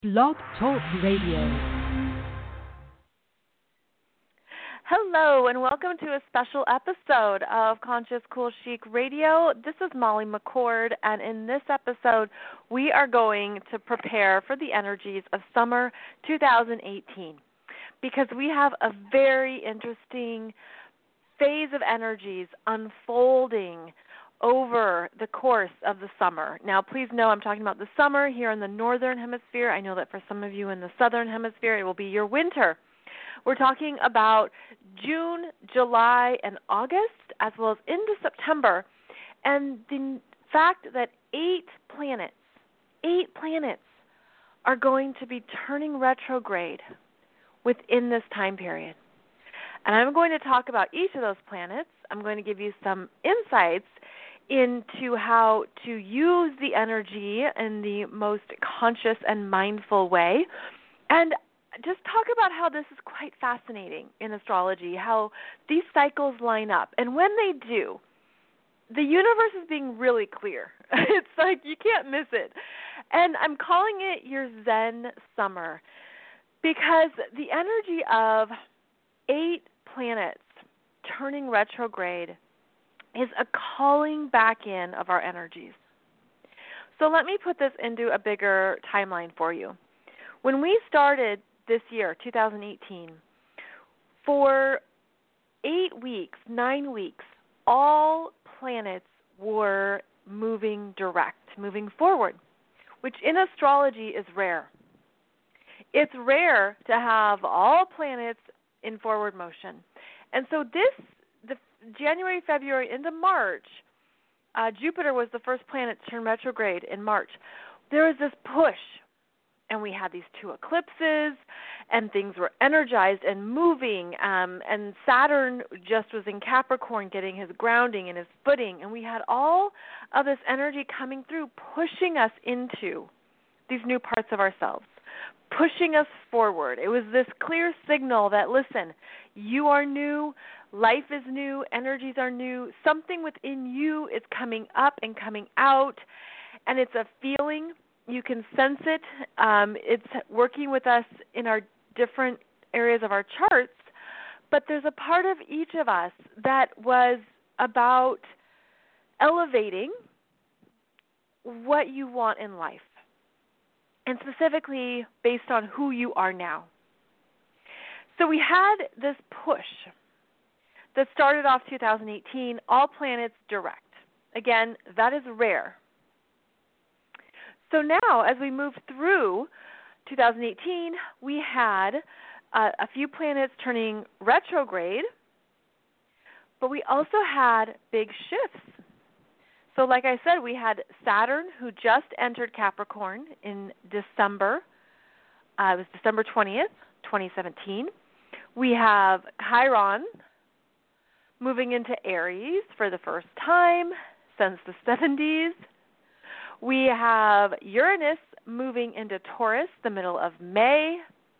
Blog Talk Radio. Hello, and welcome to a special episode of Conscious Cool Chic Radio. This is Molly McCord, and in this episode, we are going to prepare for the energies of summer 2018 because we have a very interesting phase of energies unfolding over the course of the summer. Now, please know I'm talking about the summer here in the northern hemisphere. I know that for some of you in the southern hemisphere, it will be your winter. We're talking about June, July, and August, as well as into September, and the fact that 8 planets are going to be turning retrograde within this time period. And I'm going to talk about each of those planets. I'm going to give you some insights into how to use the energy in the most conscious and mindful way, and just talk about how this is quite fascinating in astrology, how these cycles line up. And when they do, the universe is being really clear. It's like you can't miss it. And I'm calling it your Zen summer because the energy of 8 planets turning retrograde is a calling back in of our energies. So let me put this into a bigger timeline for you. When we started this year, 2018, for 8 weeks, 9 weeks, all planets were moving direct, moving forward, which in astrology is rare. It's rare to have all planets in forward motion. And so the January, February, into March, Jupiter was the first planet to turn retrograde in March. There was this push. And we had these 2 eclipses, and things were energized and moving, and Saturn just was in Capricorn getting his grounding and his footing, and we had all of this energy coming through, pushing us into these new parts of ourselves, pushing us forward. It was this clear signal that, listen, you are new, life is new, energies are new, something within you is coming up and coming out, and it's a feeling. You can sense it. It's working with us in our different areas of our charts, but there's a part of each of us that was about elevating what you want in life, and specifically based on who you are now. So we had this push that started off 2018, all planets direct. Again, that is rare. So now, as we move through 2018, we had a few planets turning retrograde, but we also had big shifts. So like I said, we had Saturn, who just entered Capricorn in December. It was December 20th, 2017. We have Chiron moving into Aries for the first time since the 70s. We have Uranus moving into Taurus the middle of May.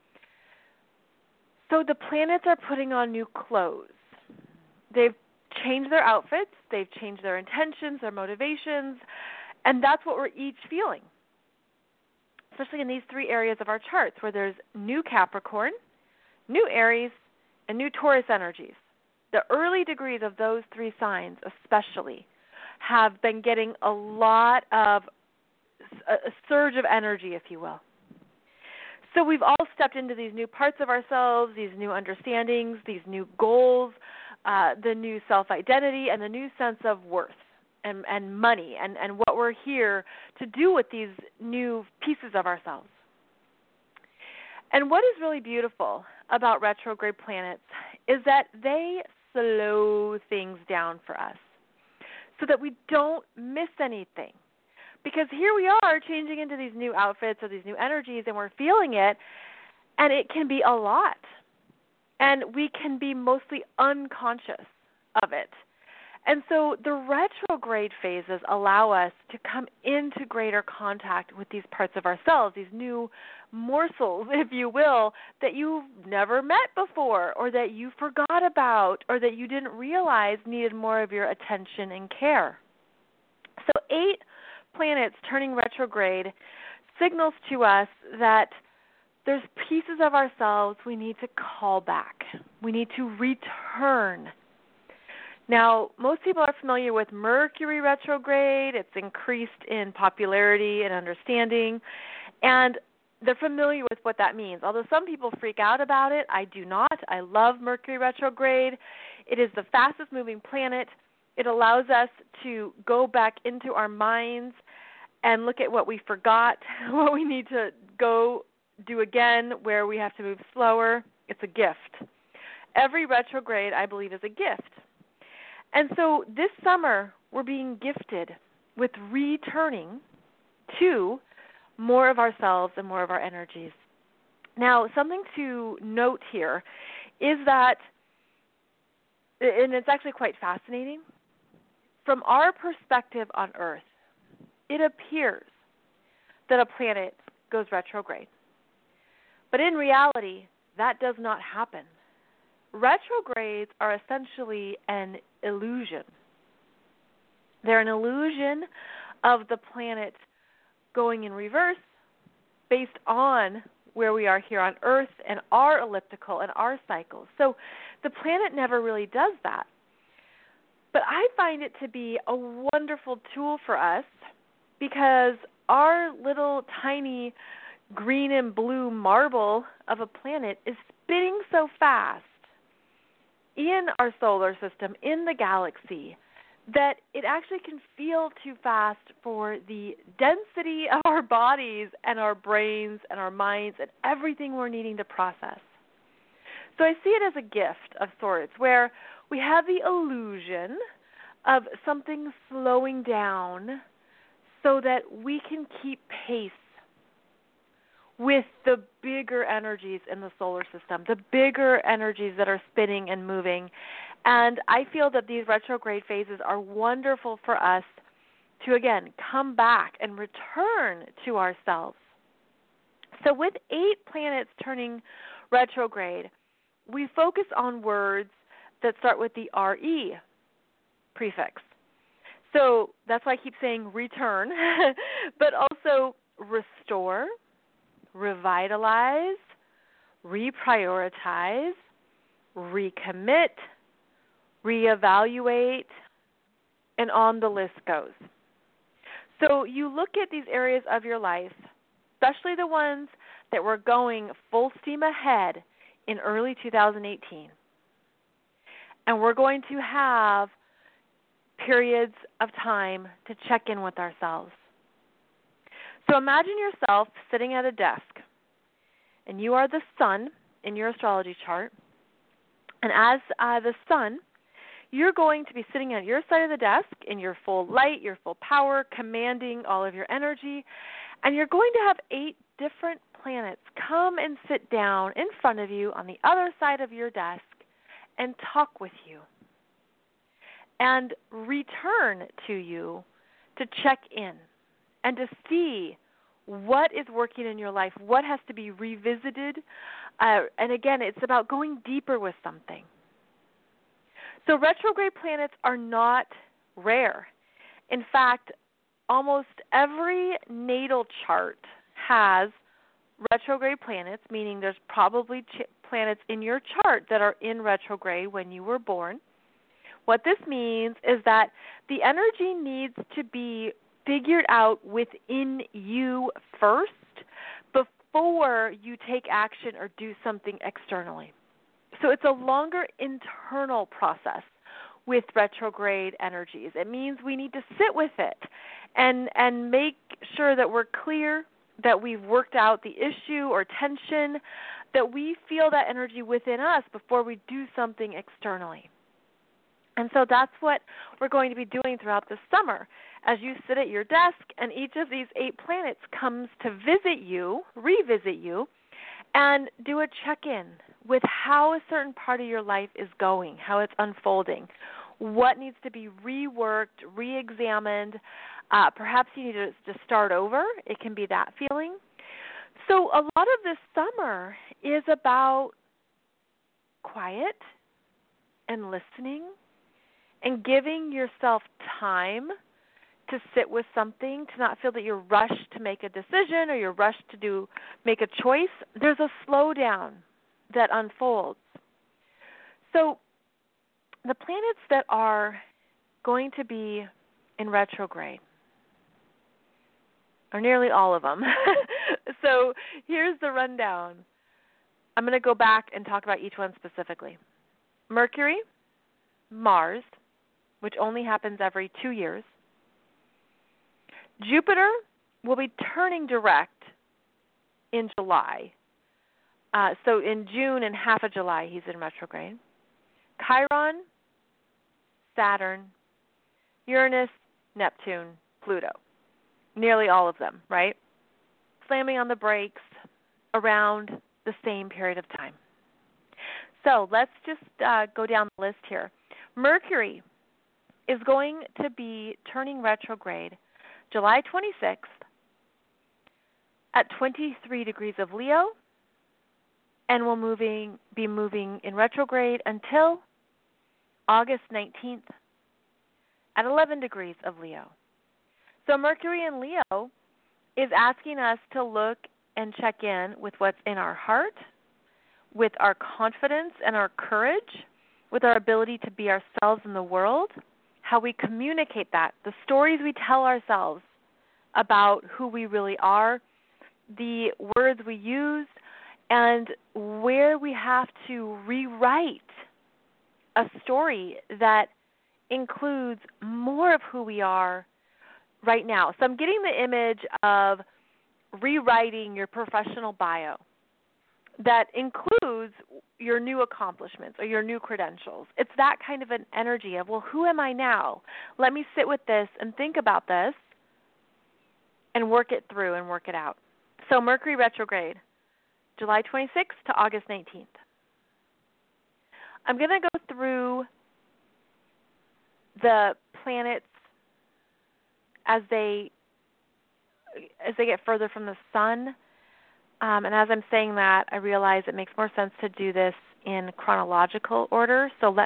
So the planets are putting on new clothes. They've changed their outfits, they've changed their intentions, their motivations, and that's what we're each feeling, especially in these 3 areas of our charts where there's new Capricorn, new Aries, and new Taurus energies. The early degrees of those 3 signs especially have been getting a lot of a surge of energy, if you will. So we've all stepped into these new parts of ourselves, these new understandings, these new goals, the new self-identity, and the new sense of worth and money and what we're here to do with these new pieces of ourselves. And what is really beautiful about retrograde planets is that they slow things down for us, so that we don't miss anything. Because here we are changing into these new outfits or these new energies, and we're feeling it, and it can be a lot. And we can be mostly unconscious of it. And so the retrograde phases allow us to come into greater contact with these parts of ourselves, these new morsels, if you will, that you've never met before, or that you forgot about, or that you didn't realize needed more of your attention and care. So 8 planets turning retrograde signals to us that there's pieces of ourselves we need to call back. We need to return. Now, most people are familiar with Mercury retrograde. It's increased in popularity and understanding, and they're familiar with what that means. Although some people freak out about it, I do not. I love Mercury retrograde. It is the fastest moving planet. It allows us to go back into our minds and look at what we forgot, what we need to go do again, where we have to move slower. It's a gift. Every retrograde, I believe, is a gift. And so this summer, we're being gifted with returning to more of ourselves and more of our energies. Now, something to note here is that, and it's actually quite fascinating, from our perspective on Earth, it appears that a planet goes retrograde. But in reality, that does not happen. Retrogrades are essentially an illusion. They're an illusion of the planet going in reverse based on where we are here on Earth and our elliptical and our cycles. So the planet never really does that. But I find it to be a wonderful tool for us because our little tiny green and blue marble of a planet is spinning so fast in our solar system, in the galaxy, that it actually can feel too fast for the density of our bodies and our brains and our minds and everything we're needing to process. So I see it as a gift of sorts where we have the illusion of something slowing down so that we can keep pace with the bigger energies in the solar system, the bigger energies that are spinning and moving. And I feel that these retrograde phases are wonderful for us to, again, come back and return to ourselves. So with 8 planets turning retrograde, we focus on words that start with the RE prefix. So that's why I keep saying return, but also restore, revitalize, reprioritize, recommit, reevaluate, and on the list goes. So you look at these areas of your life, especially the ones that were going full steam ahead in early 2018, and we're going to have periods of time to check in with ourselves. So imagine yourself sitting at a desk, and you are the sun in your astrology chart. And as the sun, you're going to be sitting at your side of the desk in your full light, your full power, commanding all of your energy. And you're going to have 8 different planets come and sit down in front of you on the other side of your desk and talk with you and return to you to check in and to see what is working in your life, what has to be revisited. And again, it's about going deeper with something. So retrograde planets are not rare. In fact, almost every natal chart has retrograde planets, meaning there's probably planets in your chart that are in retrograde when you were born. What this means is that the energy needs to be figured out within you first before you take action or do something externally. So it's a longer internal process with retrograde energies. It means we need to sit with it and make sure that we're clear, that we've worked out the issue or tension, that we feel that energy within us before we do something externally. And so that's what we're going to be doing throughout the summer as you sit at your desk and each of these 8 planets comes to visit you, revisit you, and do a check-in with how a certain part of your life is going, how it's unfolding, what needs to be reworked, re-examined. Perhaps you need to start over. It can be that feeling. So a lot of this summer is about quiet and listening and giving yourself time to sit with something, to not feel that you're rushed to make a decision or you're rushed to make a choice. There's a slowdown that unfolds. So the planets that are going to be in retrograde are nearly all of them. So here's the rundown. I'm going to go back and talk about each one specifically. Mercury, Mars, which only happens every 2 years. Jupiter will be turning direct in July. So in June and half of July, he's in retrograde. Chiron, Saturn, Uranus, Neptune, Pluto. Nearly all of them, right? Slamming on the brakes around the same period of time. So let's just go down the list here. Mercury is going to be turning retrograde July 26th at 23 degrees of Leo, and will be moving in retrograde until August 19th at 11 degrees of Leo. So Mercury in Leo is asking us to look and check in with what's in our heart, with our confidence and our courage, with our ability to be ourselves in the world, how we communicate that, the stories we tell ourselves about who we really are, the words we use, and where we have to rewrite a story that includes more of who we are right now. So I'm getting the image of rewriting your professional bio that includes your new accomplishments or your new credentials. It's that kind of an energy of, well, who am I now? Let me sit with this and think about this and work it through and work it out. So Mercury retrograde, July 26th to August 19th. I'm going to go through the planets as they get further from the sun. And as I'm saying that, I realize it makes more sense to do this in chronological order. So I'm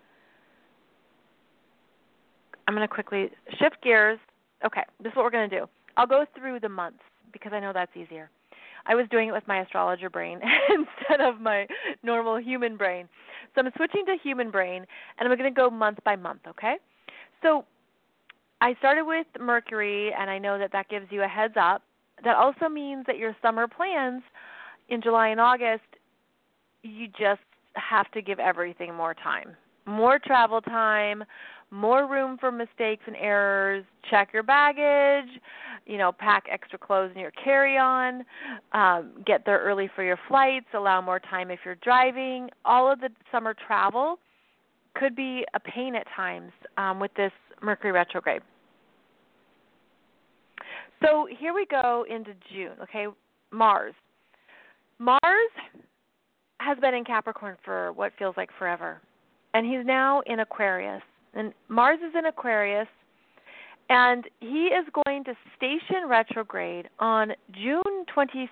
going to quickly shift gears. Okay, this is what we're going to do. I'll go through the months because I know that's easier. I was doing it with my astrologer brain instead of my normal human brain. So I'm switching to human brain, and I'm going to go month by month, okay? So I started with Mercury, and I know that gives you a heads up. That also means that your summer plans in July and August, you just have to give everything more time. More travel time, more room for mistakes and errors, check your baggage, pack extra clothes in your carry-on, get there early for your flights, allow more time if you're driving. All of the summer travel could be a pain at times with this Mercury retrograde. So here we go into June, okay? Mars. Mars has been in Capricorn for what feels like forever, and he's now in Aquarius. And Mars is in Aquarius, and he is going to station retrograde on June 26th.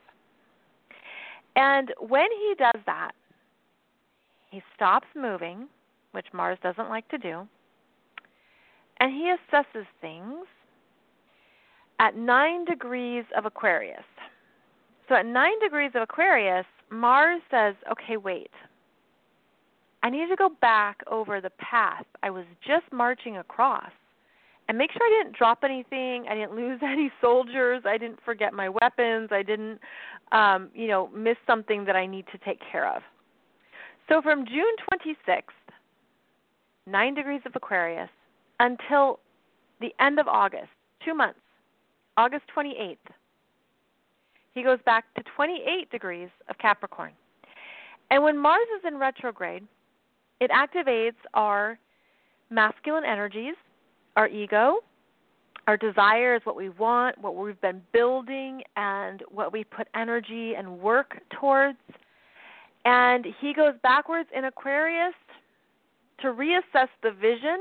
And when he does that, he stops moving, which Mars doesn't like to do, and he assesses things at 9 degrees of Aquarius. So at 9 degrees of Aquarius, Mars says, okay, wait. I need to go back over the path I was just marching across and make sure I didn't drop anything, I didn't lose any soldiers, I didn't forget my weapons, I didn't, miss something that I need to take care of. So from June 26th, 9 degrees of Aquarius, until the end of August, 2 months, August 28th, he goes back to 28 degrees of Capricorn. And when Mars is in retrograde, it activates our masculine energies, our ego, our desires, what we want, what we've been building, and what we put energy and work towards. And he goes backwards in Aquarius to reassess the vision,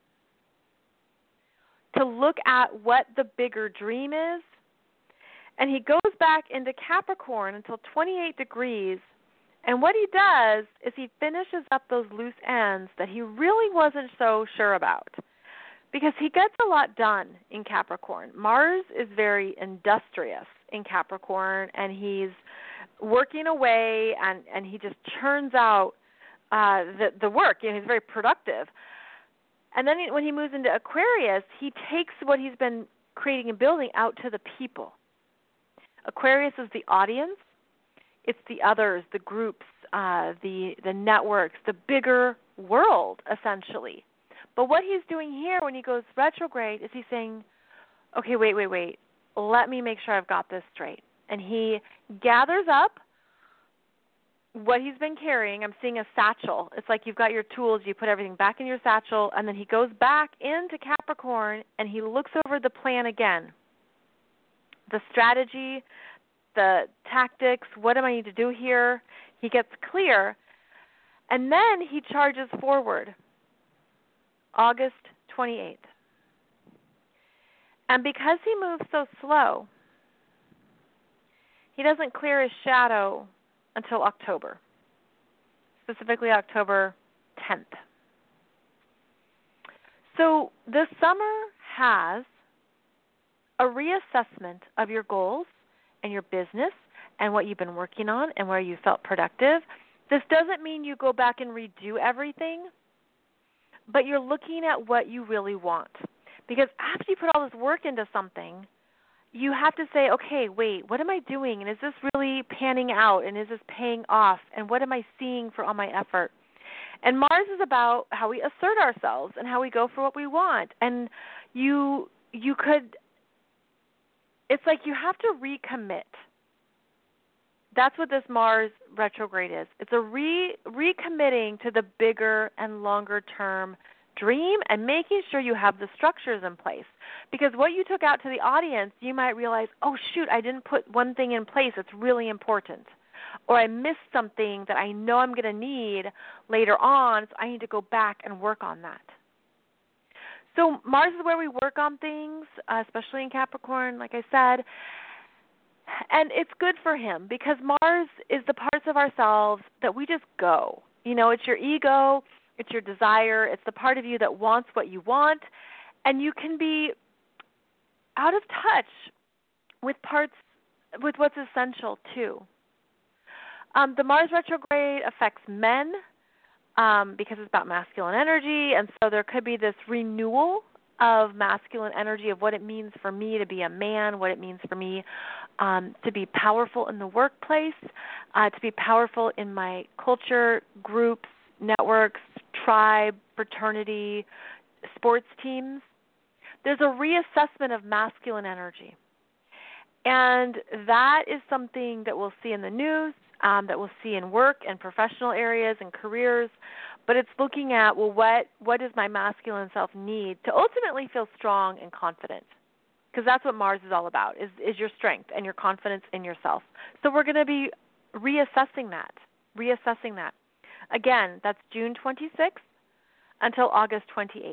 to look at what the bigger dream is. And he goes back into Capricorn until 28 degrees. And what he does is he finishes up those loose ends that he really wasn't so sure about. because he gets a lot done in Capricorn. Mars is very industrious in Capricorn, and he's working away, and he just churns out the work. You know, he's very productive. And then when he moves into Aquarius, he takes what he's been creating and building out to the people. Aquarius is the audience. It's the others, the groups, the networks, the bigger world, essentially. But what he's doing here when he goes retrograde is he's saying, okay, wait. Let me make sure I've got this straight. And he gathers up what he's been carrying. I'm seeing a satchel. It's like you've got your tools, you put everything back in your satchel, and then he goes back into Capricorn and he looks over the plan again. The strategy, the tactics, what do I need to do here? He gets clear, and then he charges forward, August 28th. And because he moves so slow, he doesn't clear his shadow until October, specifically October 10th. So the summer has a reassessment of your goals and your business and what you've been working on and where you felt productive. This doesn't mean you go back and redo everything, but you're looking at what you really want. Because after you put all this work into something, you have to say, okay, wait, what am I doing? And is this really panning out? And is this paying off? And what am I seeing for all my effort? And Mars is about how we assert ourselves and how we go for what we want. And you could, it's like you have to recommit. That's what this Mars retrograde is. It's a recommitting to the bigger and longer term dream and making sure you have the structures in place. Because what you took out to the audience, you might realize, oh, shoot, I didn't put one thing in place that's really important. Or I missed something that I know I'm going to need later on, so I need to go back and work on that. So Mars is where we work on things, especially in Capricorn, like I said. And it's good for him because Mars is the parts of ourselves that we just go. You know, it's your ego. It's your desire. It's the part of you that wants what you want. And you can be out of touch with what's essential too. The Mars retrograde affects men because it's about masculine energy. And so there could be this renewal of masculine energy of what it means for me to be a man, what it means for me to be powerful in the workplace, to be powerful in my culture, groups, networks, tribe, fraternity, sports teams. There's a reassessment of masculine energy. And that is something that we'll see in the news, that we'll see in work and professional areas and careers. But it's looking at, well, what does my masculine self need to ultimately feel strong and confident? Because that's what Mars is all about, is your strength and your confidence in yourself. So we're going to be reassessing that. Again, that's June 26th until August 28th.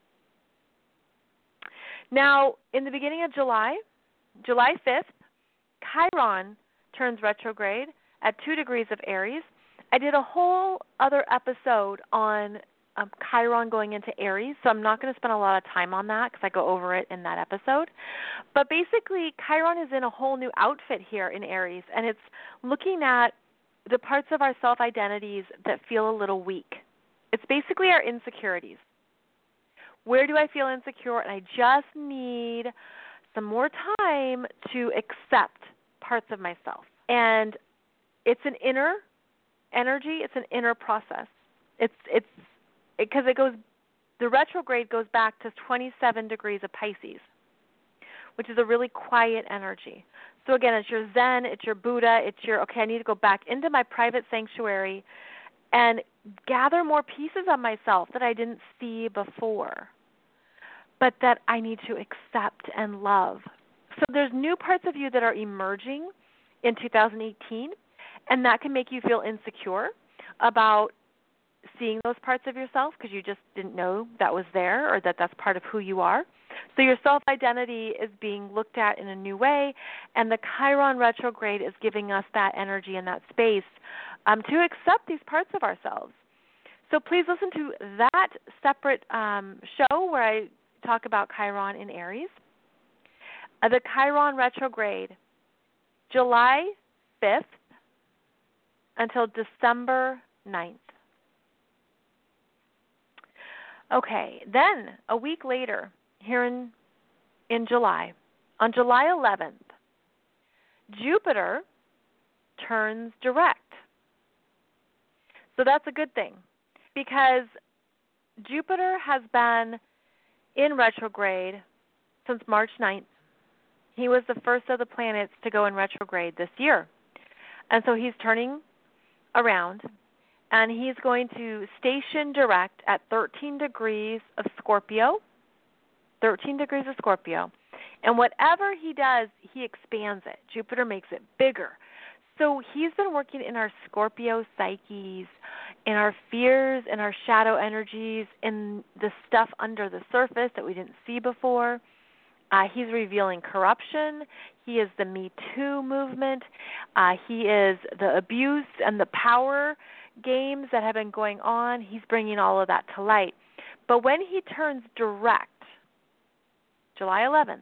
Now, in the beginning of July 5th, Chiron turns retrograde at 2 degrees of Aries. I did a whole other episode on Chiron going into Aries, so I'm not going to spend a lot of time on that because I go over it in that episode. But basically, Chiron is in a whole new outfit here in Aries, and it's looking at the parts of our self-identities that feel a little weak. It's basically our insecurities. Where do I feel insecure? And I just need some more time to accept parts of myself. And it's an inner energy. It's an inner process. Because the retrograde goes back to 27 degrees of Pisces, which is a really quiet energy. So again, it's your Zen, it's your Buddha, it's your, okay, I need to go back into my private sanctuary and gather more pieces of myself that I didn't see before, but that I need to accept and love. So there's new parts of you that are emerging in 2018, and that can make you feel insecure about seeing those parts of yourself because you just didn't know that was there or that that's part of who you are. So your self-identity is being looked at in a new way, and the Chiron retrograde is giving us that energy and that space to accept these parts of ourselves. So please listen to that separate show where I talk about Chiron in Aries. The Chiron retrograde, July 5th until December 9th. Okay, then a week later, here in July, on July 11th, Jupiter turns direct. So that's a good thing because Jupiter has been in retrograde since March 9th. He was the first of the planets to go in retrograde this year. And so he's turning around, and he's going to station direct at 13 degrees of Scorpio. 13 degrees of Scorpio. And whatever he does, he expands it. Jupiter makes it bigger. So he's been working in our Scorpio psyches, in our fears, in our shadow energies, in the stuff under the surface that we didn't see before. He's revealing corruption. He is the Me Too movement. He is the abuse and the power games that have been going on. He's bringing all of that to light. But when he turns direct, July 11th,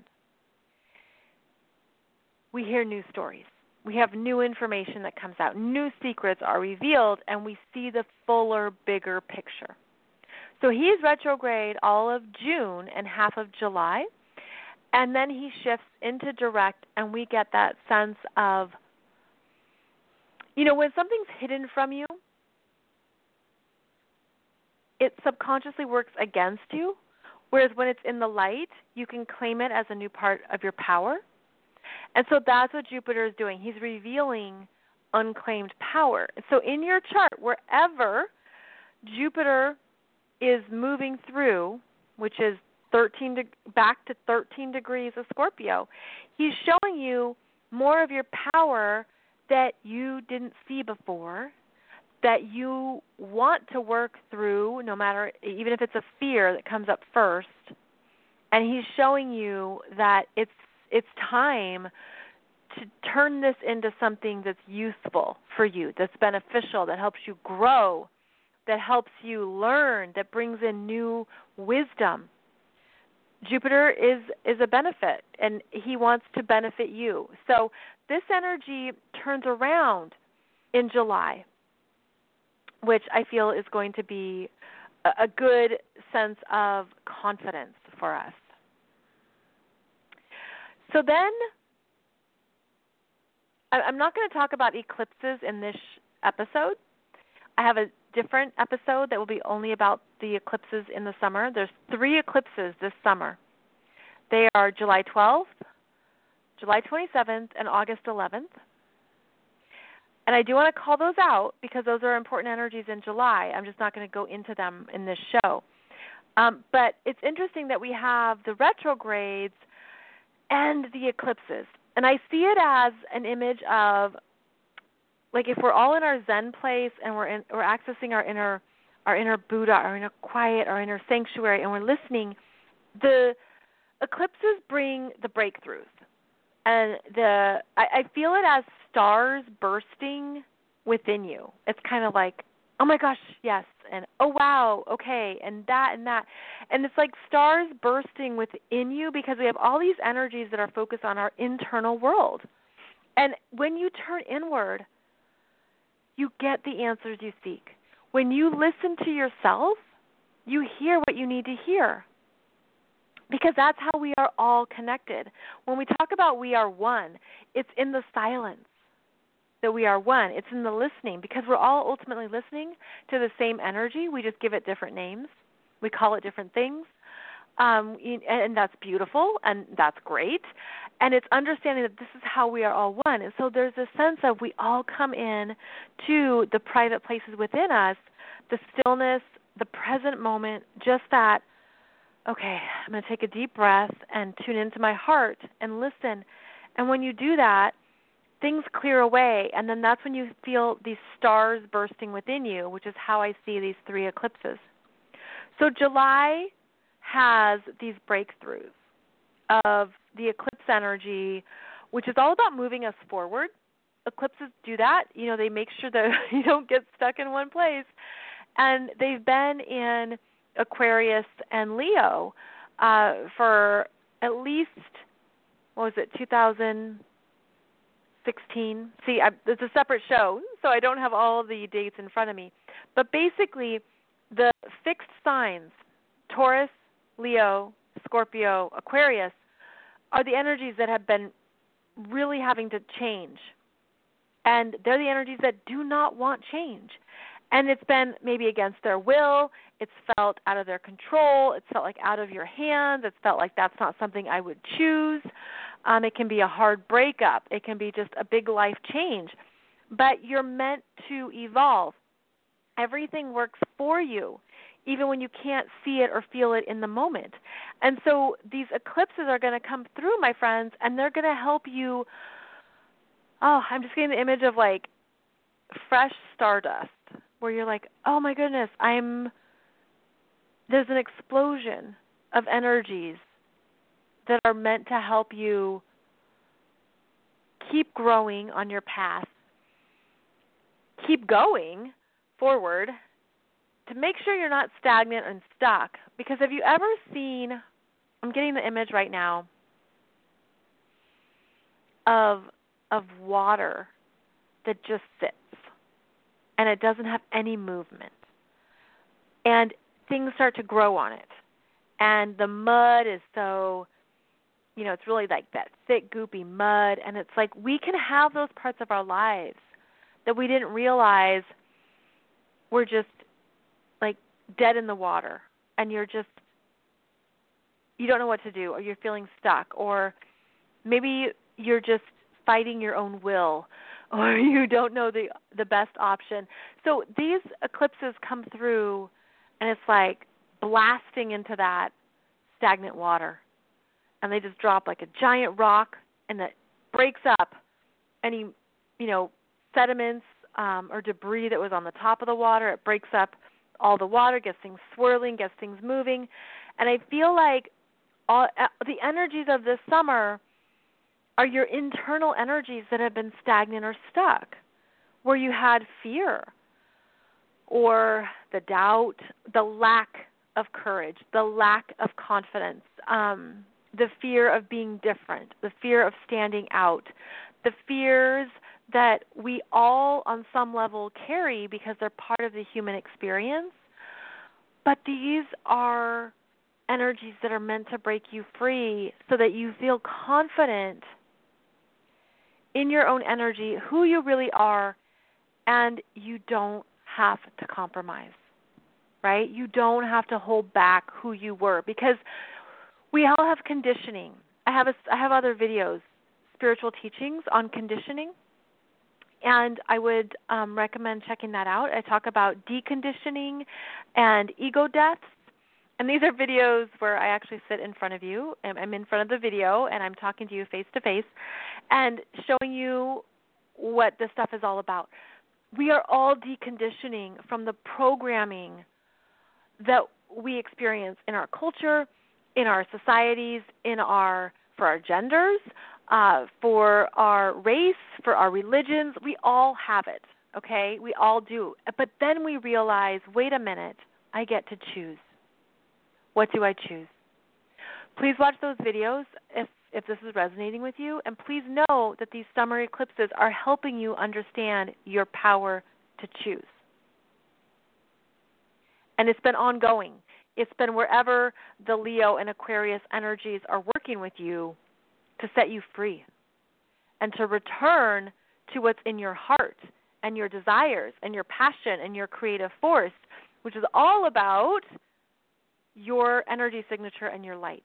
we hear new stories. We have new information that comes out. New secrets are revealed, and we see the fuller, bigger picture. So he's retrograde all of June and half of July, and then he shifts into direct, and we get that sense of, when something's hidden from you, it subconsciously works against you, whereas when it's in the light, you can claim it as a new part of your power. And so that's what Jupiter is doing. He's revealing unclaimed power. So in your chart, wherever Jupiter is moving through, which is back to 13 degrees of Scorpio, he's showing you more of your power that you didn't see before, that you want to work through, no matter, even if it's a fear that comes up first. And he's showing you that it's time to turn this into something that's useful for you, that's beneficial, that helps you grow, that helps you learn, that brings in new wisdom. Jupiter is a benefit, and he wants to benefit you. So this energy turns around in July, which I feel is going to be a good sense of confidence for us. So then, I'm not going to talk about eclipses in this episode. I have a different episode that will be only about the eclipses in the summer. There's 3 eclipses this summer. They are July 12th, July 27th, and August 11th. And I do want to call those out because those are important energies in July. I'm just not going to go into them in this show. But it's interesting that we have the retrogrades and the eclipses. And I see it as an image of, like, if we're all in our Zen place and we're accessing our inner Buddha, our inner quiet, our inner sanctuary, and we're listening, the eclipses bring the breakthroughs. And I feel it as stars bursting within you. It's kind of like, oh my gosh, yes, and oh wow, okay, and that. And it's like stars bursting within you because we have all these energies that are focused on our internal world. And when you turn inward, you get the answers you seek. When you listen to yourself, you hear what you need to hear. Because that's how we are all connected. When we talk about we are one, it's in the silence that we are one. It's in the listening because we're all ultimately listening to the same energy. We just give it different names. We call it different things. And that's beautiful and that's great. And it's understanding that this is how we are all one. And so there's a sense of we all come in to the private places within us, the stillness, the present moment, just that, okay, I'm going to take a deep breath and tune into my heart and listen. And when you do that, things clear away, and then that's when you feel these stars bursting within you, which is how I see these 3 eclipses. So July has these breakthroughs of the eclipse energy, which is all about moving us forward. Eclipses do that. They make sure that you don't get stuck in one place. And they've been in Aquarius and Leo for at least, 2016? See, it's a separate show, so I don't have all the dates in front of me. But basically, the fixed signs, Taurus, Leo, Scorpio, Aquarius, are the energies that have been really having to change. And they're the energies that do not want change. And it's been maybe against their will. It's felt out of their control. It's felt like out of your hands. It's felt like that's not something I would choose. It can be a hard breakup. It can be just a big life change. But you're meant to evolve. Everything works for you, even when you can't see it or feel it in the moment. And so these eclipses are going to come through, my friends, and they're going to help you. Oh, I'm just getting the image of like fresh stardust, where you're like, oh my goodness, there's an explosion of energies that are meant to help you keep growing on your path, keep going forward, to make sure you're not stagnant and stuck. Because have you ever seen, I'm getting the image right now, of water that just sits and it doesn't have any movement, and things start to grow on it, and the mud is so, it's really like that thick, goopy mud, and it's like we can have those parts of our lives that we didn't realize were just like dead in the water, and you don't know what to do, or you're feeling stuck, or maybe you're just fighting your own will, or you don't know the best option. So these eclipses come through, and it's like blasting into that stagnant water. And they just drop like a giant rock, and that breaks up any, sediments or debris that was on the top of the water. It breaks up all the water, gets things swirling, gets things moving. And I feel like the energies of this summer are your internal energies that have been stagnant or stuck, where you had fear or the doubt, the lack of courage, the lack of confidence, the fear of being different, the fear of standing out, the fears that we all on some level carry because they're part of the human experience. But these are energies that are meant to break you free so that you feel confident in your own energy, who you really are, and you don't have to compromise, right? You don't have to hold back who you were, because we all have conditioning. I have other videos, spiritual teachings on conditioning, and I would recommend checking that out. I talk about deconditioning and ego deaths. And these are videos where I actually sit in front of you, and I'm in front of the video, and I'm talking to you face to face and showing you what this stuff is all about. We are all deconditioning from the programming that we experience in our culture, in our societies, for our genders, for our race, for our religions. We all have it, okay? We all do. But then we realize, wait a minute, I get to choose. What do I choose? Please watch those videos if this is resonating with you, and please know that these summer eclipses are helping you understand your power to choose. And it's been ongoing. It's been wherever the Leo and Aquarius energies are working with you to set you free and to return to what's in your heart and your desires and your passion and your creative force, which is all about your energy signature and your light.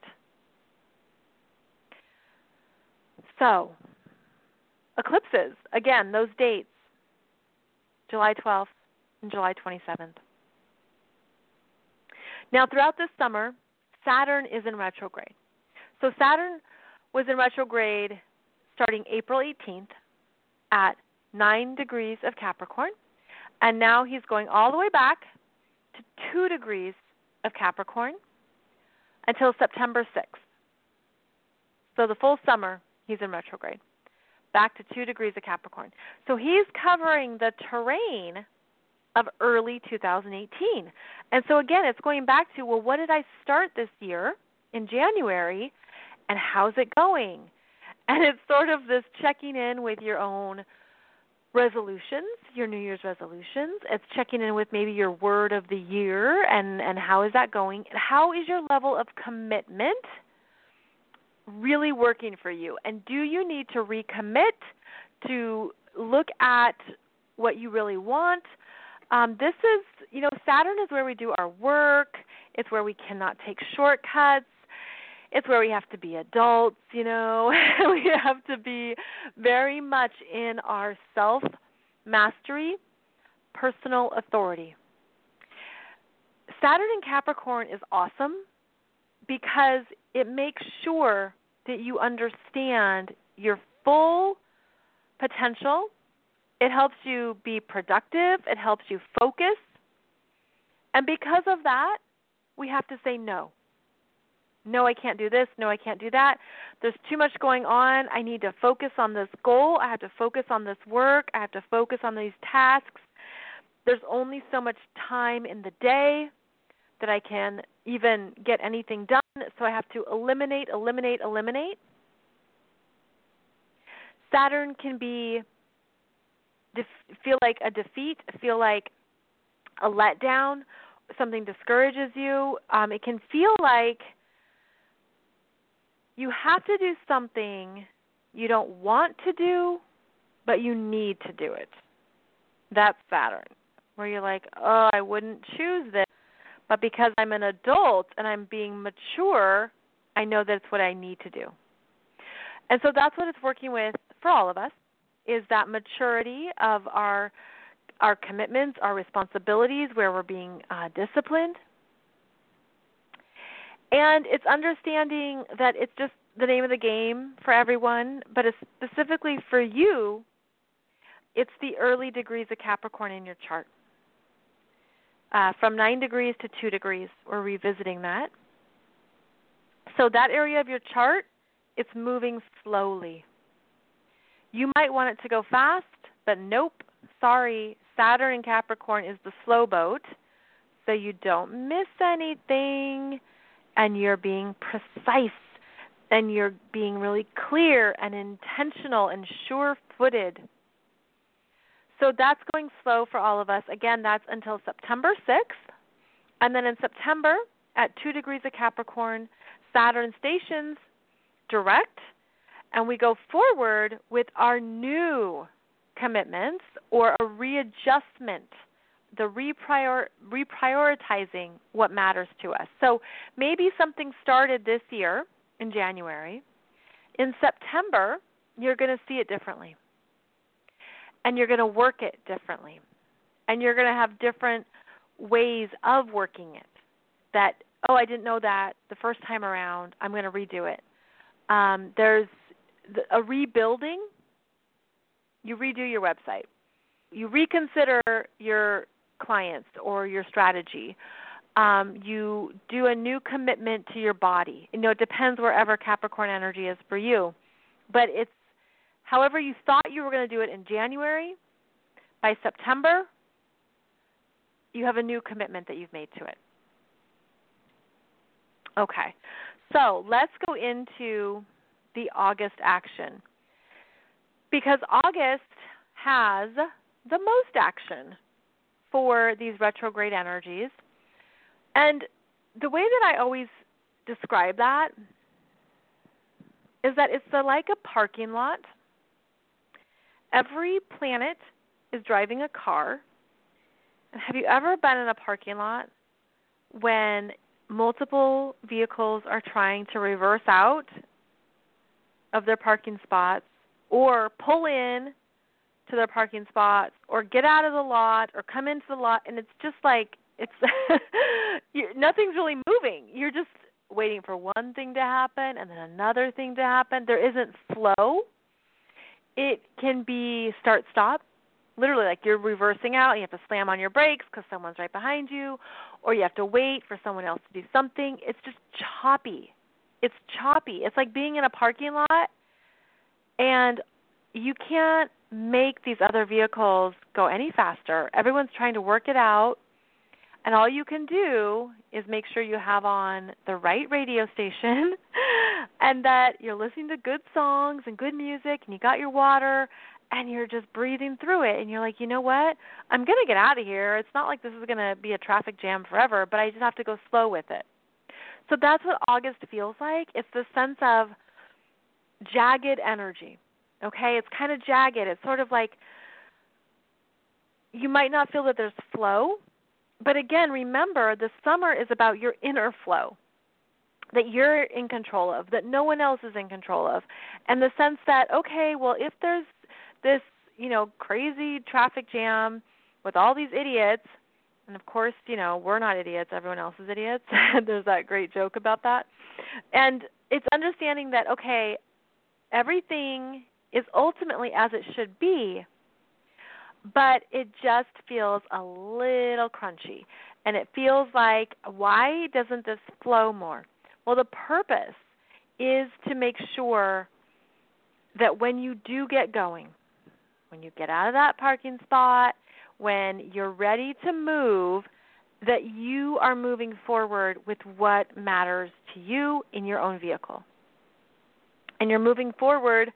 So, eclipses, again, those dates, July 12th and July 27th. Now, throughout this summer, Saturn is in retrograde. So Saturn was in retrograde starting April 18th at 9 degrees of Capricorn, and now he's going all the way back to 2 degrees of Capricorn until September 6th. So the full summer, he's in retrograde, back to 2 degrees of Capricorn. So he's covering the terrain of early 2018. And so again, it's going back to, well, what did I start this year in January, and how's it going? And it's sort of this checking in with your own resolutions, your New Year's resolutions. It's checking in with maybe your word of the year and how is that going? And how is your level of commitment really working for you? And do you need to recommit to look at what you really want? This is, Saturn is where we do our work. It's where we cannot take shortcuts. It's where we have to be adults, We have to be very much in our self-mastery, personal authority. Saturn in Capricorn is awesome because it makes sure that you understand your full potential. It helps you be productive. It helps you focus. And because of that, we have to say no. No, I can't do this. No, I can't do that. There's too much going on. I need to focus on this goal. I have to focus on this work. I have to focus on these tasks. There's only so much time in the day that I can even get anything done, so I have to eliminate. Saturn can feel like a defeat, feel like a letdown, something discourages you. It can feel like you have to do something you don't want to do, but you need to do it. That's Saturn, where you're like, oh, I wouldn't choose this, but because I'm an adult and I'm being mature, I know that's what I need to do. And so that's what it's working with for all of us, is that maturity of our commitments, our responsibilities, where we're being disciplined. And it's understanding that it's just the name of the game for everyone, but it's specifically for you, it's the early degrees of Capricorn in your chart. From 9 degrees to 2 degrees, we're revisiting that. So that area of your chart, it's moving slowly. You might want it to go fast, but nope, sorry, Saturn in Capricorn is the slow boat, so you don't miss anything. And you're being precise, and you're being really clear and intentional and sure-footed. So that's going slow for all of us. Again, that's until September 6th. And then in September, at 2 degrees of Capricorn, Saturn stations direct, and we go forward with our new commitments or a readjustment, the reprioritizing what matters to us. So maybe something started this year in January. In September, you're going to see it differently. And you're going to work it differently. And you're going to have different ways of working it. That, oh, I didn't know that the first time around, I'm going to redo it. There's a rebuilding. You redo your website. You reconsider your clients or your strategy. You do a new commitment to your body. It depends wherever Capricorn energy is for you. But it's however you thought you were going to do it in January, by September, you have a new commitment that you've made to it. Okay, so let's go into the August action. Because August has the most action for these retrograde energies. And the way that I always describe that is that it's like a parking lot. Every planet is driving a car. And have you ever been in a parking lot when multiple vehicles are trying to reverse out of their parking spots or pull in to their parking spots or get out of the lot or come into the lot, and it's just like nothing's really moving. You're just waiting for one thing to happen and then another thing to happen. There isn't flow. It can be start-stop, literally like you're reversing out. You have to slam on your brakes because someone's right behind you, or you have to wait for someone else to do something. It's just choppy. It's choppy. It's like being in a parking lot, and you can't make these other vehicles go any faster. Everyone's trying to work it out. And all you can do is make sure you have on the right radio station and that you're listening to good songs and good music and you got your water and you're just breathing through it. And you're like, you know what? I'm going to get out of here. It's not like this is going to be a traffic jam forever, but I just have to go slow with it. So that's what August feels like. It's the sense of jagged energy, okay? It's kind of jagged. It's sort of like you might not feel that there's flow. But again, remember, the summer is about your inner flow that you're in control of, that no one else is in control of. And the sense that, okay, well, if there's this, crazy traffic jam with all these idiots, and of course, we're not idiots, everyone else is idiots. There's that great joke about that. And it's understanding that, okay, everything is ultimately as it should be, but it just feels a little crunchy. And it feels like, why doesn't this flow more? Well, the purpose is to make sure that when you do get going, when you get out of that parking spot, when you're ready to move, that you are moving forward with what matters to you in your own vehicle. And you're moving forward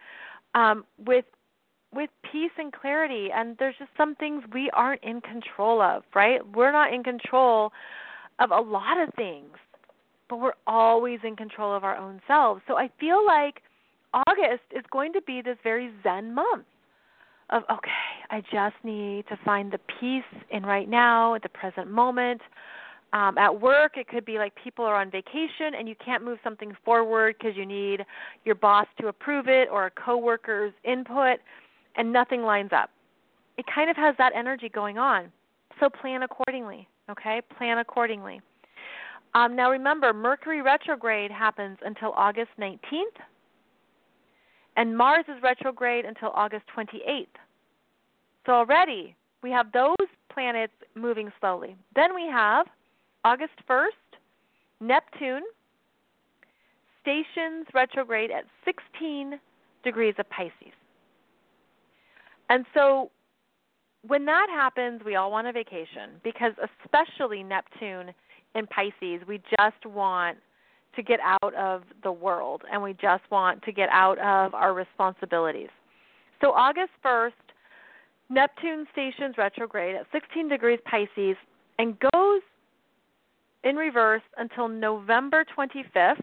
with peace and clarity, and there's just some things we aren't in control of, right? We're not in control of a lot of things, but we're always in control of our own selves. So I feel like August is going to be this very zen month of, okay, I just need to find the peace in right now, at the present moment. At work, it could be like people are on vacation and you can't move something forward because you need your boss to approve it or a coworker's input, and nothing lines up. It kind of has that energy going on. So plan accordingly, okay? Plan accordingly. Now remember, Mercury retrograde happens until August 19th, and Mars is retrograde until August 28th. So already we have those planets moving slowly. Then we have August 1st, Neptune stations retrograde at 16 degrees of Pisces. And so when that happens, we all want a vacation, because especially Neptune in Pisces, we just want to get out of the world and we just want to get out of our responsibilities. So August 1st, Neptune stations retrograde at 16 degrees Pisces and goes in reverse until November 25th.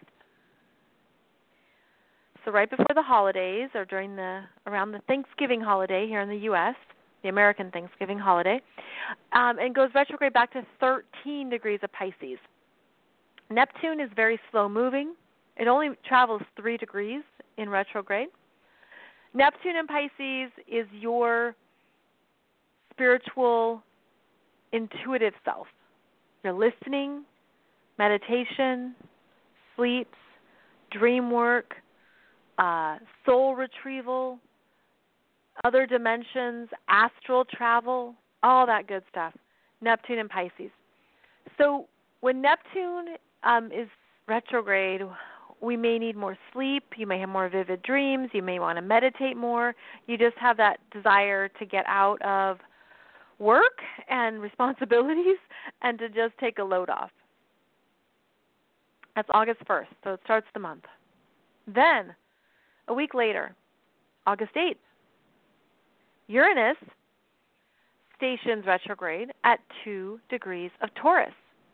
So right before the holidays, or around the Thanksgiving holiday here in the U.S., the American Thanksgiving holiday, and goes retrograde back to 13 degrees of Pisces. Neptune is very slow moving. It only travels 3 degrees in retrograde. Neptune in Pisces is your spiritual, intuitive self. Your listening, meditation, sleeps, dream work, soul retrieval, other dimensions, astral travel, all that good stuff. Neptune and Pisces. So when Neptune is retrograde, we may need more sleep. You may have more vivid dreams. You may want to meditate more. You just have that desire to get out of work and responsibilities and to just take a load off. That's August 1st, so it starts the month. Then, a week later, August 8th, Uranus stations retrograde at 2 degrees of Taurus.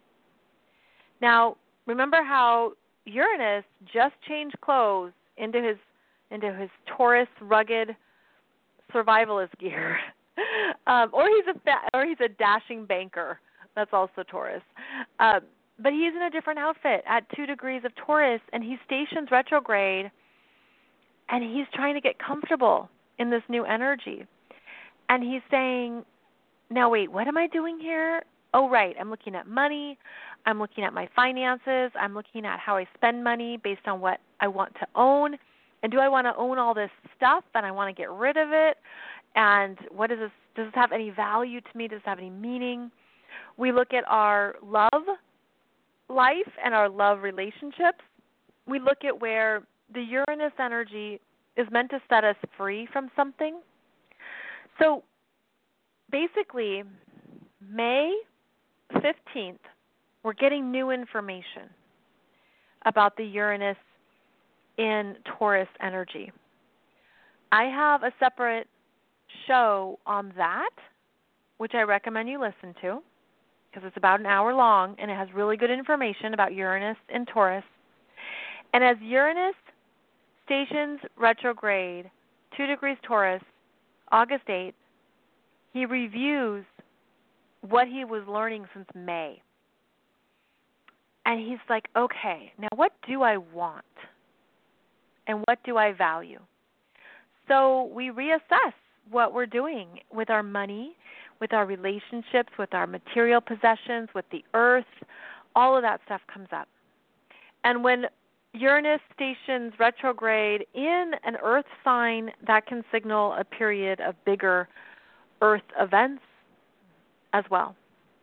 Now, remember how Uranus just changed clothes into his Taurus rugged survivalist gear, or he's a dashing banker. That's also Taurus. But he's in a different outfit at 2 degrees of Taurus, and he stations retrograde, and he's trying to get comfortable in this new energy. And he's saying, now wait, what am I doing here? Oh, right, I'm looking at money. I'm looking at my finances. I'm looking at how I spend money based on what I want to own. And do I want to own all this stuff and I want to get rid of it? And what is this? Does this have any value to me? Does it have any meaning? We look at our love life and our love relationships. We look at where the Uranus energy is meant to set us free from something. So basically, May 15th, we're getting new information about the Uranus in Taurus energy. I have a separate show on that, which I recommend you listen to, because it's about an hour long, and it has really good information about Uranus in Taurus. And as Uranus stations retrograde 2 degrees Taurus, August 8th, he reviews what he was learning since May. And he's like, okay, now what do I want? And what do I value? So we reassess what we're doing with our money, with our relationships, with our material possessions, with the earth. All of that stuff comes up. And when Uranus stations retrograde in an earth sign, that can signal a period of bigger earth events as well.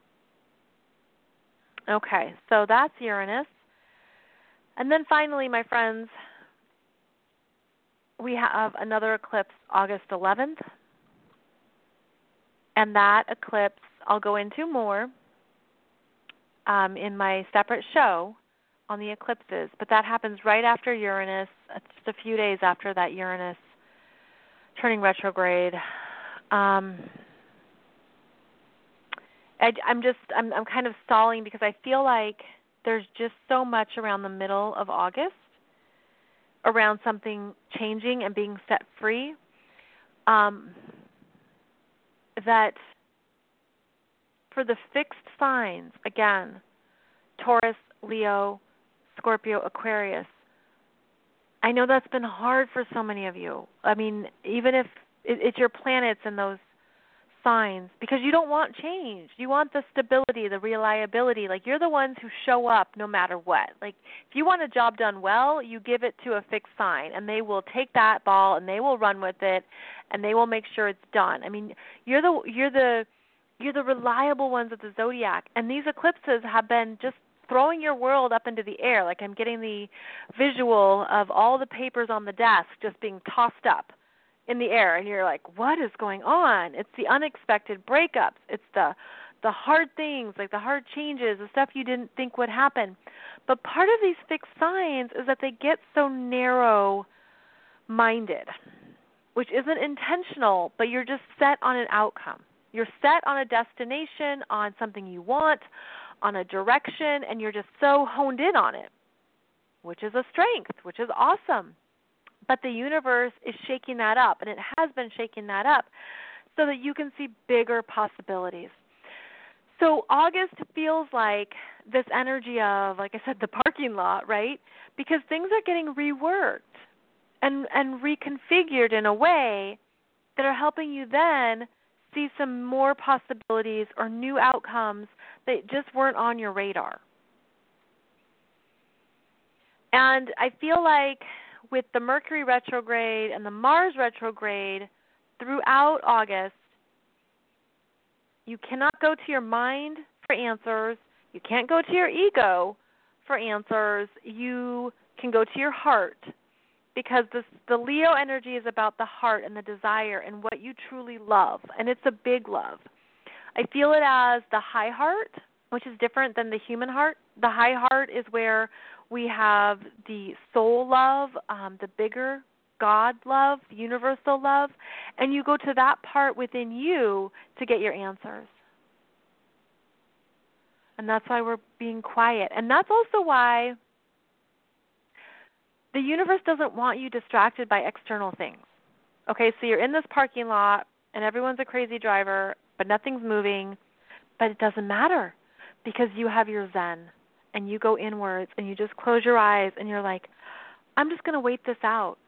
Okay, so that's Uranus. And then finally, my friends, we have another eclipse August 11th. And that eclipse I'll go into more in my separate show on the eclipses. But that happens right after Uranus, just a few days after that Uranus turning retrograde. I'm kind of stalling because I feel like there's just so much around the middle of August around something changing and being set free that for the fixed signs, again, Taurus, Leo, Scorpio, Aquarius, I know that's been hard for so many of you. I mean, even if it's your planets in those signs, because you don't want change. You want the stability, the reliability. Like, you're the ones who show up no matter what. Like, if you want a job done well, you give it to a fixed sign, and they will take that ball and they will run with it, and they will make sure it's done. I mean, you're the reliable ones of the zodiac, and these eclipses have been just throwing your world up into the air. Like, I'm getting the visual of all the papers on the desk just being tossed up in the air, and you're like, what is going on? It's the unexpected breakups. It's the hard things, like the hard changes, the stuff you didn't think would happen. But part of these fixed signs is that they get so narrow-minded, which isn't intentional, but you're just set on an outcome. You're set on a destination, on something you want, on a direction, and you're just so honed in on it, which is a strength, which is awesome. But the universe is shaking that up, and it has been shaking that up so that you can see bigger possibilities. So August feels like this energy of, like I said, the parking lot, right? Because things are getting reworked and reconfigured in a way that are helping you then see some more possibilities or new outcomes that just weren't on your radar. And I feel like with the Mercury retrograde and the Mars retrograde throughout August, you cannot go to your mind for answers. You can't go to your ego for answers. You can go to your heart, because the Leo energy is about the heart and the desire and what you truly love, and it's a big love. I feel it as the high heart, which is different than the human heart. The high heart is where we have the soul love, the bigger God love, the universal love, and you go to that part within you to get your answers. And that's why we're being quiet. And that's also why the universe doesn't want you distracted by external things. Okay, so you're in this parking lot, and everyone's a crazy driver, but nothing's moving, but it doesn't matter because you have your Zen. And you go inwards, and you just close your eyes, and you're like, I'm just going to wait this out.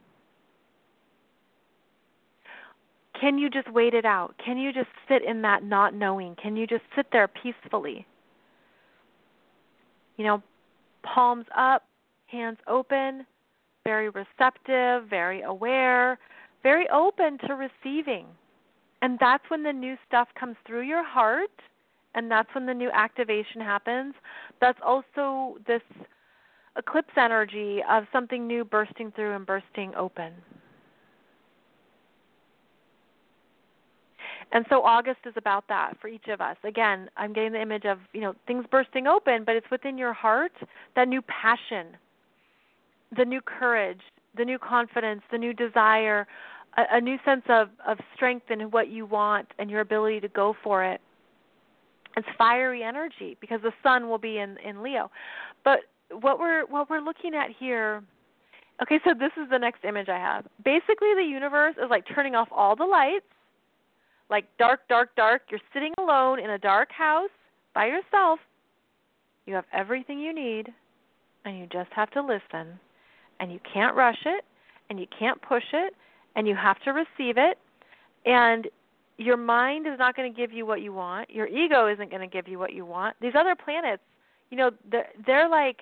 Can you just wait it out? Can you just sit in that not knowing? Can you just sit there peacefully? You know, palms up, hands open, very receptive, very aware, very open to receiving. And that's when the new stuff comes through your heart, and that's when the new activation happens. That's also this eclipse energy of something new bursting through and bursting open. And so August is about that for each of us. Again, I'm getting the image of, things bursting open, but it's within your heart, that new passion, the new courage, the new confidence, the new desire, a new sense of strength in what you want and your ability to go for it. It's fiery energy because the sun will be in Leo. But what we're looking at here, okay, so this is the next image I have. Basically, the universe is like turning off all the lights, like dark, dark, dark. You're sitting alone in a dark house by yourself. You have everything you need, and you just have to listen. And you can't rush it, and you can't push it, and you have to receive it. And your mind is not going to give you what you want. Your ego isn't going to give you what you want. These other planets, they're like,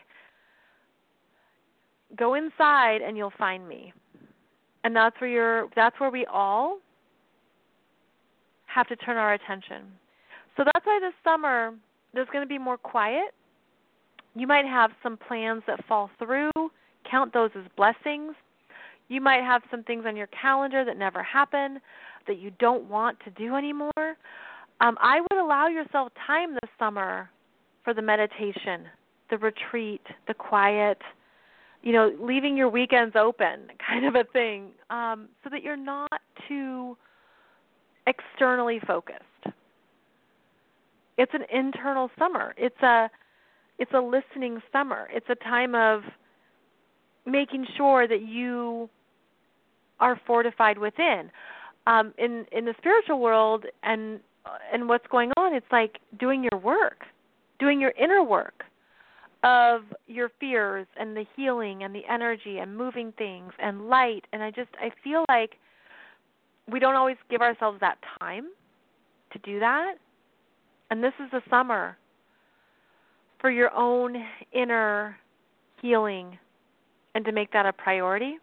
go inside and you'll find me. And that's where we all have to turn our attention. So that's why this summer there's going to be more quiet. You might have some plans that fall through. Count those as blessings. You might have some things on your calendar that never happen, that you don't want to do anymore. I would allow yourself time this summer for the meditation, the retreat, the quiet, leaving your weekends open kind of a thing, so that you're not too externally focused. It's an internal summer. It's a listening summer. It's a time of making sure that you are fortified within. In the spiritual world and what's going on, it's like doing your work, doing your inner work of your fears and the healing and the energy and moving things and light. And I feel like we don't always give ourselves that time to do that. And this is the summer for your own inner healing and to make that a priority.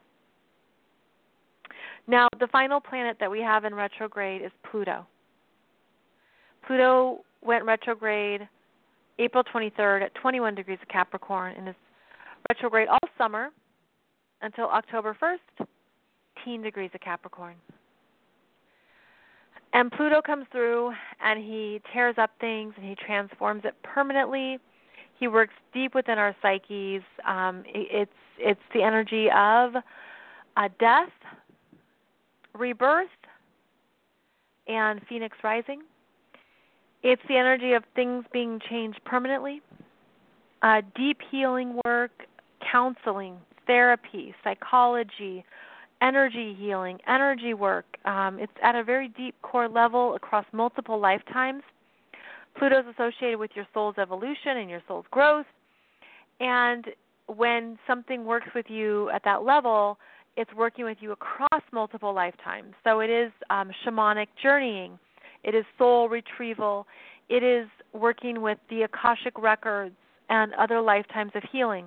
Now, the final planet that we have in retrograde is Pluto. Pluto went retrograde April 23rd at 21 degrees of Capricorn and is retrograde all summer until October 1st, 18 degrees of Capricorn. And Pluto comes through and he tears up things and he transforms it permanently. He works deep within our psyches. It's the energy of death, rebirth, and phoenix rising. It's the energy of things being changed permanently, deep healing work, counseling, therapy, psychology, energy healing, energy work. It's at a very deep core level across multiple lifetimes. Pluto's associated with your soul's evolution and your soul's growth. And when something works with you at that level, it's working with you across multiple lifetimes. So it is shamanic journeying. It is soul retrieval. It is working with the Akashic records and other lifetimes of healing.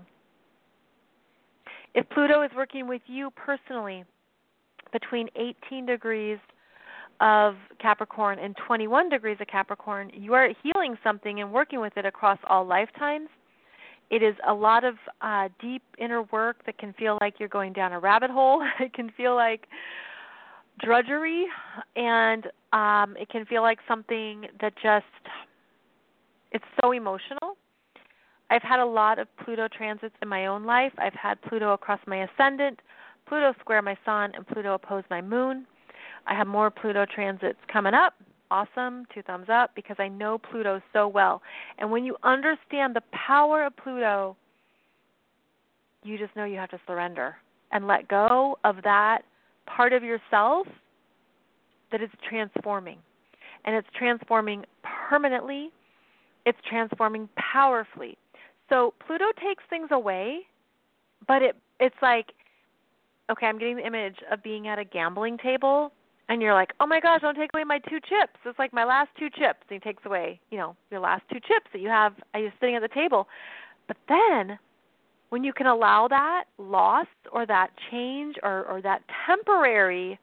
If Pluto is working with you personally between 18 degrees of Capricorn and 21 degrees of Capricorn, you are healing something and working with it across all lifetimes. It is a lot of deep inner work that can feel like you're going down a rabbit hole. It can feel like drudgery, and it can feel like something that it's so emotional. I've had a lot of Pluto transits in my own life. I've had Pluto across my ascendant, Pluto square my sun, and Pluto oppose my moon. I have more Pluto transits coming up. Awesome, 2 thumbs up, because I know Pluto so well. And when you understand the power of Pluto, you just know you have to surrender and let go of that part of yourself that is transforming. And it's transforming permanently. It's transforming powerfully. So Pluto takes things away, but it's like, okay, I'm getting the image of being at a gambling table, and you're like, oh my gosh, don't take away my 2 chips. It's like my last 2 chips. And he takes away, your last 2 chips that you have you're sitting at the table. But then when you can allow that loss or that change or that temporary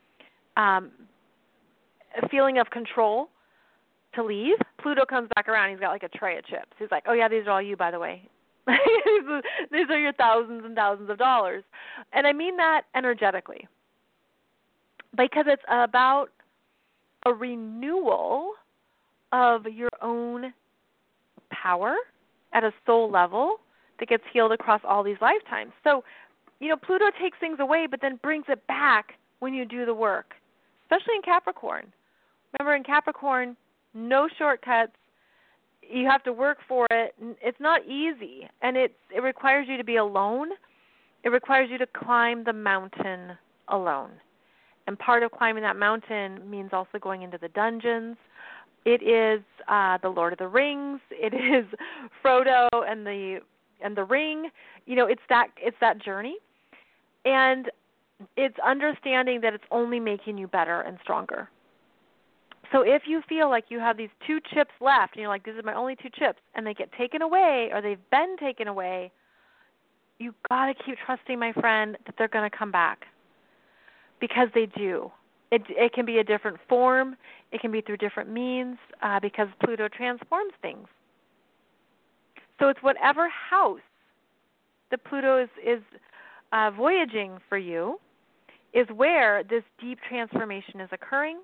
feeling of control to leave, Pluto comes back around. He's got like a tray of chips. He's like, oh yeah, these are all you, by the way. These are your thousands and thousands of dollars. And I mean that energetically, because it's about a renewal of your own power at a soul level that gets healed across all these lifetimes. So, Pluto takes things away but then brings it back when you do the work, especially in Capricorn. Remember, in Capricorn, no shortcuts. You have to work for it. It's not easy, and it requires you to be alone. It requires you to climb the mountain alone. And part of climbing that mountain means also going into the dungeons. It is the Lord of the Rings. It is Frodo and the ring. It's that journey, and it's understanding that it's only making you better and stronger. So if you feel like you have these 2 chips left, and you're like, these are my only 2 chips, and they get taken away or they've been taken away, you got to keep trusting, my friend, that they're going to come back, because they do. It can be a different form. It can be through different means, because Pluto transforms things. So it's whatever house that Pluto is voyaging for you is where this deep transformation is occurring.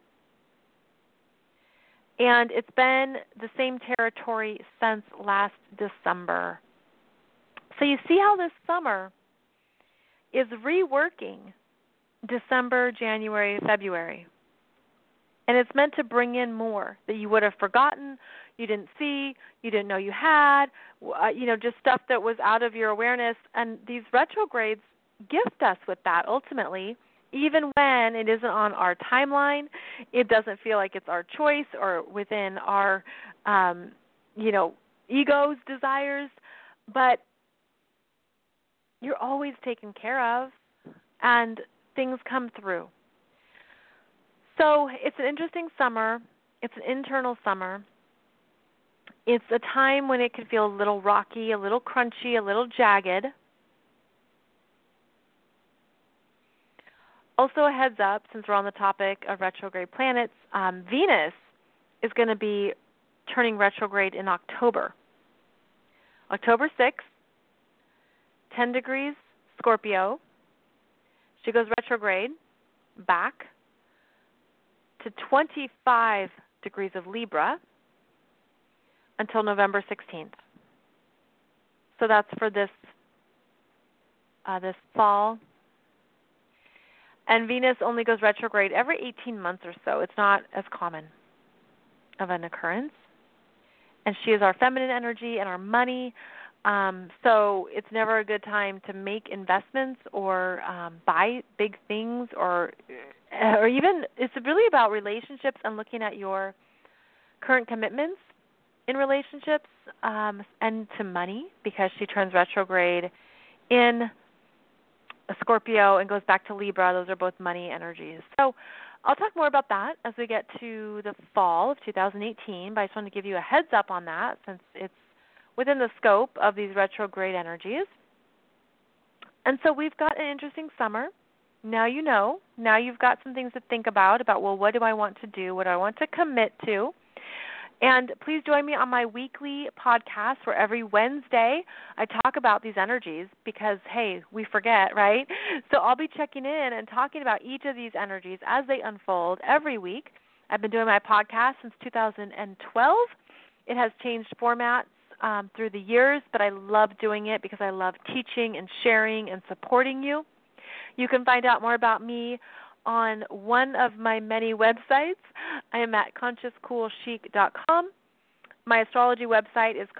And it's been the same territory since last December. So you see how this summer is reworking December, January, February. And it's meant to bring in more that you would have forgotten, you didn't see, you didn't know you had, just stuff that was out of your awareness. And these retrogrades gift us with that ultimately. Even when it isn't on our timeline, it doesn't feel like it's our choice or within our, ego's desires. But you're always taken care of, and things come through. So it's an interesting summer. It's an internal summer. It's a time when it can feel a little rocky, a little crunchy, a little jagged. Also, a heads up, since we're on the topic of retrograde planets, Venus is going to be turning retrograde in October. October 6th, 10 degrees Scorpio. She goes retrograde back to 25 degrees of Libra until November 16th. So that's for this fall. And Venus only goes retrograde every 18 months or so. It's not as common of an occurrence. And she is our feminine energy and our money. So it's never a good time to make investments or buy big things or even, it's really about relationships and looking at your current commitments in relationships and to money, because she turns retrograde in Scorpio and goes back to Libra. Those are both money energies. So I'll talk more about that as we get to the fall of 2018, but I just wanted to give you a heads up on that since it's within the scope of these retrograde energies. And so we've got an interesting summer. Now you know. Now you've got some things to think about, well, what do I want to do? What do I want to commit to? And please join me on my weekly podcast where every Wednesday I talk about these energies because, hey, we forget, right? So I'll be checking in and talking about each of these energies as they unfold every week. I've been doing my podcast since 2012. It has changed formats through the years, but I love doing it because I love teaching and sharing and supporting you. You can find out more about me on one of my many websites. I am at consciouscoolchic.com. My astrology website is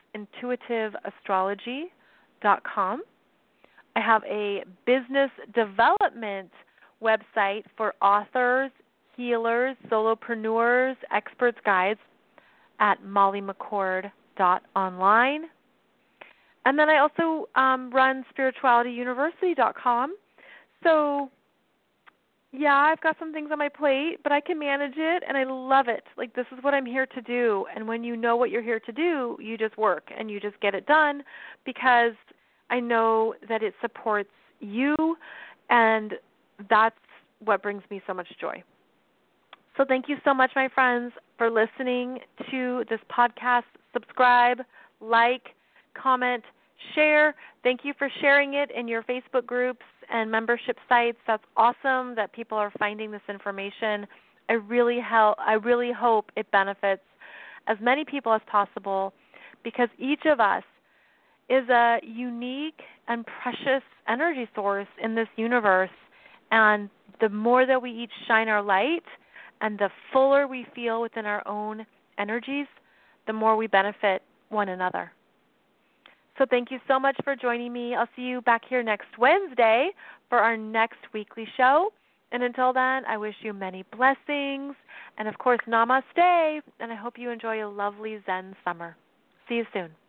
consciousintuitiveastrology.com. I have a business development website for authors, healers, solopreneurs, experts, guides at mollymccord.online. And then I also run spiritualityuniversity.com. So yeah, I've got some things on my plate, but I can manage it, and I love it. Like, this is what I'm here to do, and when you know what you're here to do, you just work, and you just get it done because I know that it supports you, and that's what brings me so much joy. So thank you so much, my friends, for listening to this podcast. Subscribe, like, comment, share. Thank you for sharing it in your Facebook groups and membership sites. That's awesome that people are finding this information. I really hope it benefits as many people as possible, because each of us is a unique and precious energy source in this universe. And the more that we each shine our light and the fuller we feel within our own energies, the more we benefit one another. So thank you so much for joining me. I'll see you back here next Wednesday for our next weekly show. And until then, I wish you many blessings and, of course, namaste. And I hope you enjoy a lovely Zen summer. See you soon.